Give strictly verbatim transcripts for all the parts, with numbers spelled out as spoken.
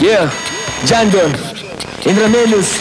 Yeah, Jandon, Indra Menus,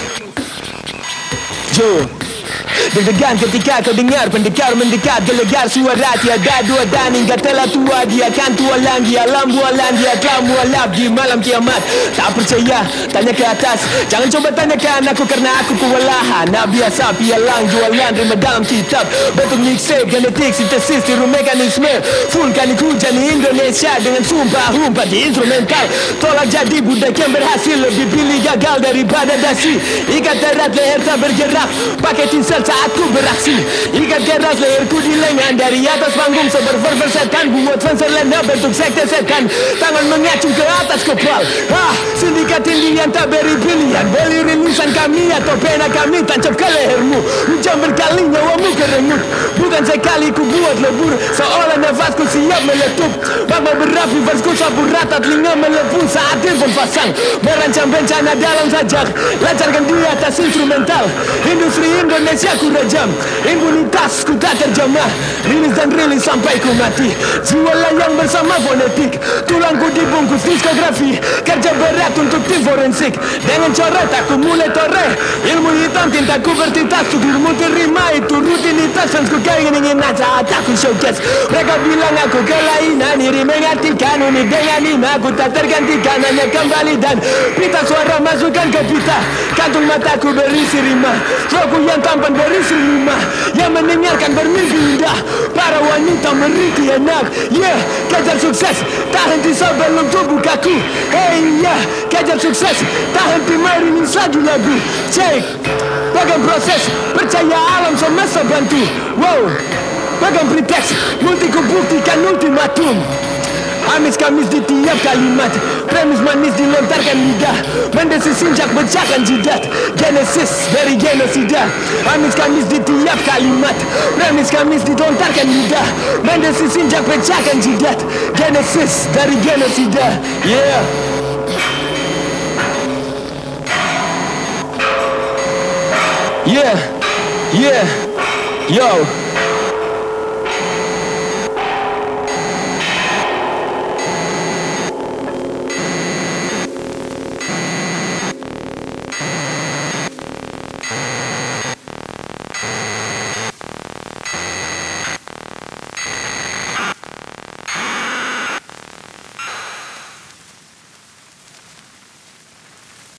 Joe. Deg-degan ketika kau dengar pendekar mendekat, gelegar suara tiada dua dan hingga telah tua dia akan tua lagi. Alam bualan dia telah mualaf di malam kiamat. Tak percaya, tanya ke atas. Jangan coba tanyakan aku karena aku kewalahan. Nak biasa pialang jualan rima dalam kitab. Bentuk mixtape, genetik, sintesis, tiru mekanisme. Fullkan hujan Indonesia dengan sumpah humpat di instrumental. Tolak jadi budak yang berhasil, lebih pilih gagal daripada dasi. Ikat erat leher tak bergerak, pakai tinsel saat ku beraksi. Ikat keras leherku di lengan, dari atas panggung seberverver setan. Buat fans lena bentuk sekte setan, tangan mengacung ke atas kepal. Ah, sindikat tindian tak beri pilihan. Beli rilisan kami atau pena kami tancap ke lehermu. Hujan berkali nyawamu kerengut. Bukan sekali ku buat lebur, seolah nafasku siap meletup. Magma berapi versku sapu rata, telinga melepuh saat telepon pasang. Merancang bencana dalam sajak, lancarkan di atas instrumental. Industri Indonesia ku rejam, impunitas ku tak terjamah. Rilis dan rilis sampai ku mati. Jiwa layang bersama fonetik, tulangku dibungkus diskografi. Kerja berat untuk tim forensik, dengan coret aku mulai toreh. Ilmu hitam tintaku bertintas, sukirmu terima itu rutinitas. Fansku keingin-ingin saat aku showcase. Mereka bilang aku kelainan, iri mengartikan unik dengan ini. Aku tak tergantikan, hanya kembali dan pita suara masukkan ke pita. Kantung mataku berisi rima, flowku yang tampan berisi lima, yang mendengarkan bermimpi indah. Para wanita meriki enak. Yeah, kejar sukses, tak henti sebelum tubuh kaku. Hey yeah, kejar sukses, tak henti merinis lagi lagu. Cek, pegang proses, percaya alam semesta bantu. Wow, pegang preteks, multi ku buktikan ultimatum. Amis kamis di tiap kalimat, premis manis dilontarkan lidah. Mendesis sinjak pecahkan jidat, genesis dari genosida. Amis kamis di tiap kalimat, premis kamis dilontarkan lidah. Mendesis sinjak pecahkan jidat, genesis dari genosida. Yeah. Yeah. Yeah. Yo.